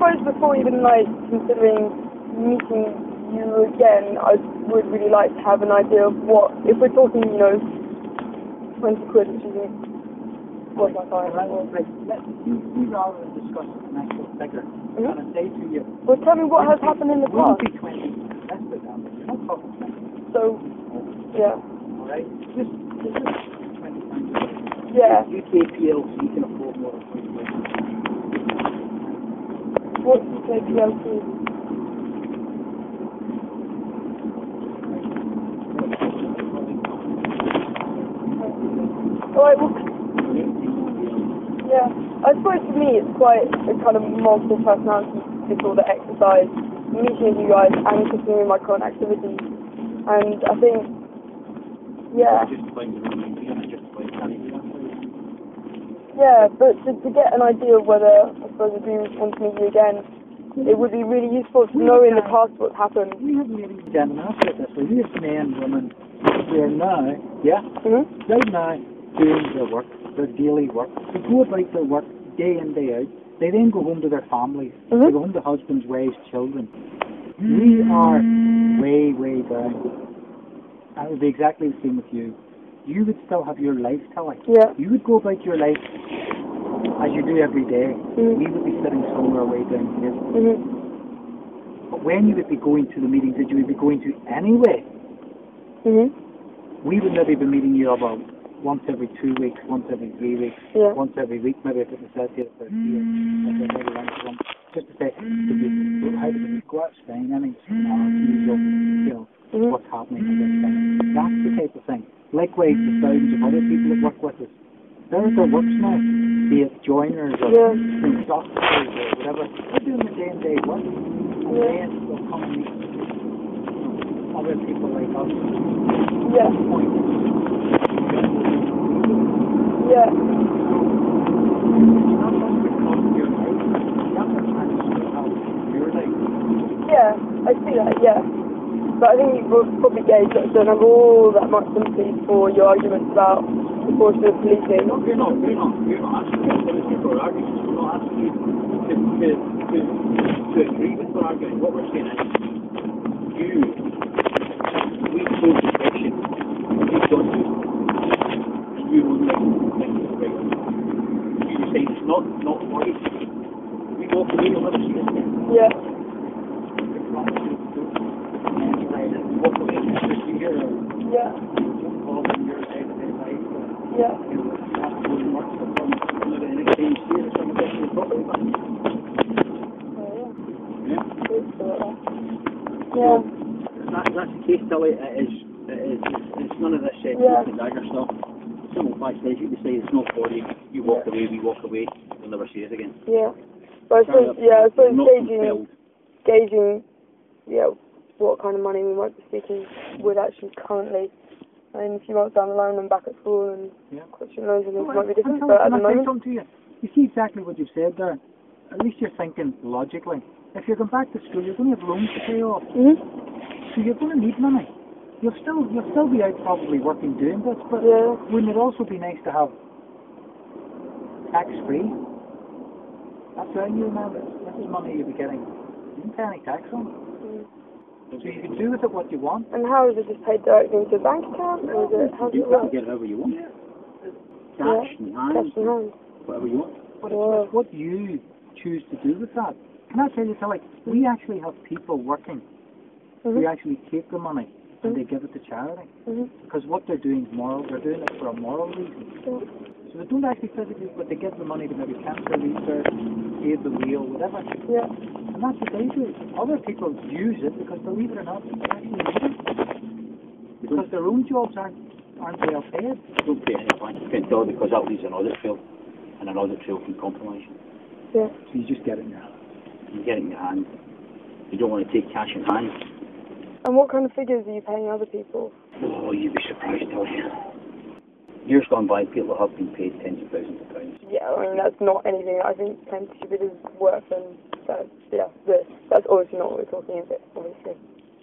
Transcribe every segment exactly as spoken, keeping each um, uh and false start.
suppose before even like considering meeting you again, I would really like to have an idea of what, if we're talking, you know, twenty quid, which isn't worth my time. Right, well, right. Let you, you rather than discuss an actual figure, Mm-hmm. and I say to you, Well, tell me what has happened in the it wouldn't past. be twenty, that's the damn, you're not talking twenty, So, yeah. alright? Just, just twenty pounds. Yeah. U K P L C can afford more than twenty quid. What's U K P L C? Alright, well, yeah. I suppose for me it's quite a kind of multiple personality disorder exercise, meeting you guys and continuing my current activities. And I think, yeah. Yeah, but to, to get an idea of whether, I suppose, I do want to meet you again, it would be really useful to know in the past what's happened. We have ladies and gentlemen, I'll put it this way, we have men and women who are now, yeah, Mm-hmm. right now, doing their work, their daily work. They go about their work day in, day out. They then go home to their families. Mm-hmm. They go home to husbands, wives, children. We are way, way down. And it would be exactly the same with you. You would still have your life, Tilly. Yeah. You would go about your life as you do every day. Mm-hmm. We would be sitting somewhere way down here. Mm-hmm. But when you would be going to the meetings that you would be going to anyway, Mm-hmm. we would maybe be meeting you about once every two weeks, once every three weeks, Yeah. once every week, maybe if it necessitated for a year, maybe maybe once a month, just to say, did you, how did you go out Spain, any usual, you know, Mm-hmm. what's happening in this thing. That's the type of thing. Likewise, the thousands of other people that work with us. They're at their works now, be it joiners or Yeah. you know, doctors or whatever. They're doing the day and day work. And Yeah. then they'll come and meet you know, other people like us. Yeah. The point is, Yeah. it's not just because of your life, you have to try to sort out your life. Yeah, I see that, yeah. But I think you will probably gauge that I don't have all that much sympathy for your arguments about proportionate policing. No, you're not, you're not, you're not asking sympathy for our arguments. We're not asking you to, to, to, to agree with our argument. What we're saying is, you, we pose the question, you don't do it, and you will make think it's right. You say it's not, not for you. We walk away, we'll never see it again. Yeah. Walk away and just see here, Yeah. involved in your day-to-day life. Yeah. You know, absolutely works for them. You know, any change here, some of this is property back. Oh, Yeah. yeah. It's, uh, yeah. That, that's the case, Tilly. It is, it is, it's, it's none of this uh, Yeah. the dagger stuff. Simple fact is, you can say it's not for you. You walk Yeah. away, we walk away, we'll never see it again. Yeah. But I suppose, yeah, I suppose Not gauging, compelled. gauging, yeah, what kind of money we might be speaking with actually currently. And a few months down the line, I'm back at school and Yeah. question loans and things Well, might be different. I'm But at telling- the can I say moment, something to you? You see exactly what you've said there. At least you're thinking logically. If you're going back to school, you're going to have loans to pay off. hmm So you're going to need money. You'll still you'll still be out probably working doing this, but yeah, wouldn't it also be nice to have tax free? That's right, you remember. This is money you'll be getting. You don't pay any tax on it. mm. So you can do with it what you want. And how is it just paid directly into a bank account, or is it, how does You it can work? get however you want. Yeah. Cash in hand, Cash in hand. whatever you want. But Yeah. it's what you choose to do with that. Can I tell you, Tilly, we actually have people working who Mm-hmm. actually take the money and they give it to charity. Mm-hmm. Because what they're doing is moral. They're doing it for a moral reason. Yeah. So they don't actually physically, but they give the money to maybe cancer research, save the wheel, whatever. Yeah. And that's what they do. Other people use it because, believe it or not, they actually need it. Because their own jobs aren't, aren't well paid. Don't pay any bank account bill because that leaves an audit trail, and an audit trail can compromise you. Yeah. So you just get it in your hand. You get it in your hand. You don't want to take cash in hand. And what kind of figures are you paying other people? Oh, you'd be surprised, tell you. Years gone by, people have been paid tens of thousands of pounds. Yeah, I mean, that's not anything I think ten stupid is worth, and that's, yeah, but that's obviously not what we're talking about, obviously.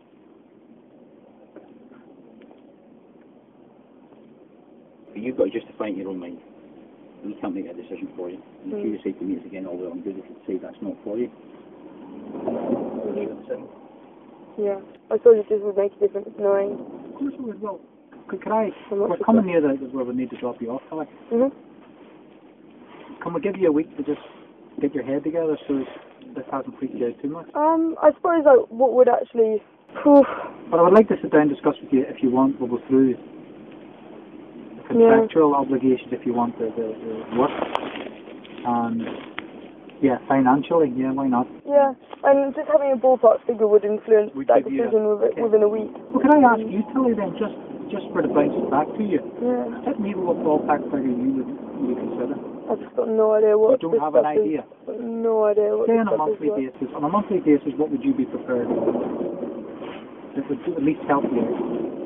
But you've got to justify it in your own mind. We can't make a decision for you. And if Mm. you decide to meet us again, all well and good. If you decide that's not for you, decision. Yeah. I suppose it just would make a difference knowing Of course it would. Well, could, could I? how much We're it coming costs. near the where we need to drop you off, Kelly. Mhm. Can we give you a week to just get your head together so this hasn't freaked you out too much? Um, I suppose like what would actually. Whew, But I would like to sit down and discuss with you if you want. We'll go through the contractual obligations if you want the, the, the work. And yeah, financially, yeah, why not? yeah, and just having a ballpark figure would influence Would that give you a- decision with, okay. within a week. Well, can I ask you, Tilly, then, just just for the bounce it back to you, Yeah. hit me with what ballpark figure you would, you would consider? I've just got no idea what. You don't this have an stuff is. idea? Got no idea what. Say this on a stuff is monthly worth. basis, on a monthly basis, what would you be prepared to do? That would at least help you out.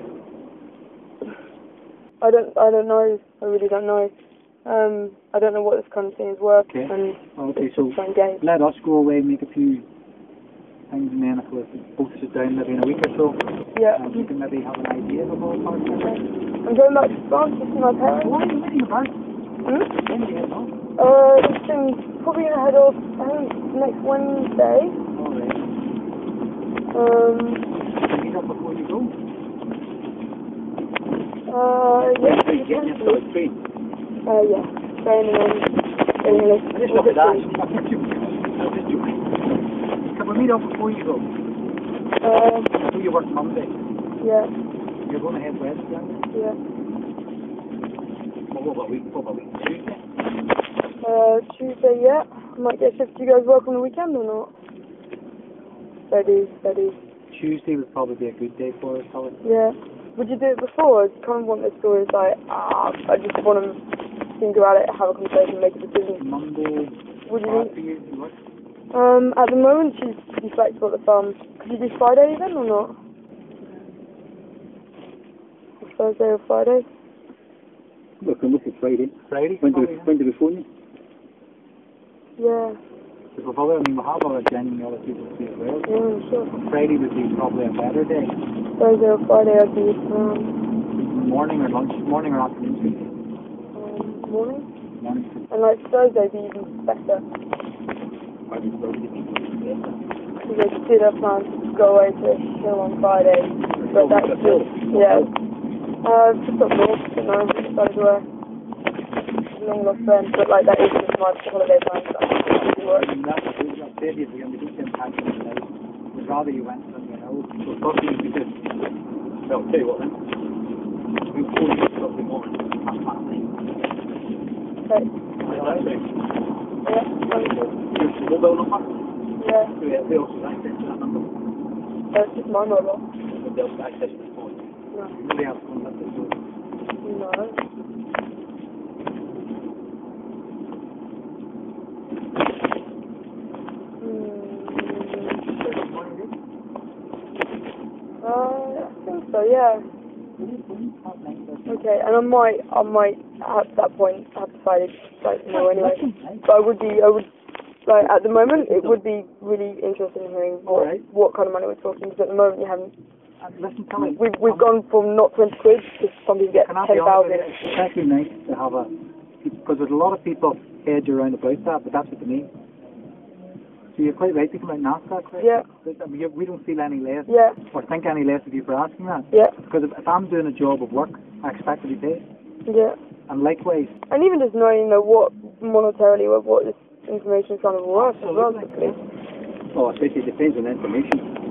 I don't. I don't know. I really don't know. Um, I don't know what this kind of thing is worth. Okay. And Okay, it's so just some game. let us go away, make a few things, and then if we both sit down maybe in a week or so, Yeah. and you can maybe have an idea of a ballpark figure. I'm going back to France to see my parents. Why are you heading about? Hmm? When are you heading off? Uh, this thing's probably gonna head off. I think next Wednesday. Alright. Um. Meet up before you go. Uh. Yeah. Are you getting yourself a train? Uh. Yeah. Train and then getting a lift. I just We'll wanted to get ask. to- I'm just joking. Can we meet up before you go? Uh. I know you work Monday. Yeah. You're going to head Wednesday. Yeah. What about week? What about week? Tuesday? Uh. Tuesday. Yeah. I might get a shift. Do you guys work on the weekend or not? Steady. Steady. Tuesday would probably be a good day for us, Holly. Yeah. Would you do it before? I kind of want this story. It's like, ah, I just want to think about it, have a conversation, make a decision. Monday, Would you hard think? for you? You work? Um, at the moment, she's pretty flexible at the farm. Could you do Friday even, or not? Or Thursday or Friday? We can look at Friday. Friday? When do probably, when do we phone you? Yeah. Because we've other, I mean, we have other genuine other people to see as well. Yeah, sure. Friday would be probably a better day. Thursday or Friday, I'd be around. Morning or lunch, morning or afternoon. Tuesday. Um, morning. Morning. And like Thursday would be even better. I would probably be better. Because I did have plans to go away to chill on Friday. But that's just, yeah. Uh, just up north, you know, decided to uh, long lost friend. But like, that is just my holiday plans. That doesn't work. I mean, that's a good job. Maybe if we're going to do some time in the night, we'd rather you went than you know. So probably we could. Well, tell you what then. We'll phone you Thursday morning. Half past nine. Okay. That's right. Yeah, sounds good. Your mobile number? Yeah, Who who else has access to that number? that's just my mobile. Nobody else has access to the phone. No. Nobody else contacts us. So. No. Hmm. Uh, I think so, yeah. Okay, and I might, I might at that point have decided, like, no, anyway. But I would be, I would, like, at the moment, it would be really interesting in hearing what, Alright. what kind of money we're talking. Because at the moment, you haven't. Uh, listen, tell me. We've we've gone from not twenty quid to some people get Can I ten be honest with thousand. you? It's actually nice to have a, because there's a lot of people edge around about that, but that's what they mean. So you're quite right to come out and ask that question. Yeah. I mean, you- we don't feel any less, Yeah, or think any less of you for asking that. yeah, Because if, if I'm doing a job of work, I expect to be paid. yeah. And likewise, And even just knowing, you know, what monetarily, what, what this information is kind of worth as well. Absolutely. Quickly. Oh, I think it depends on the information.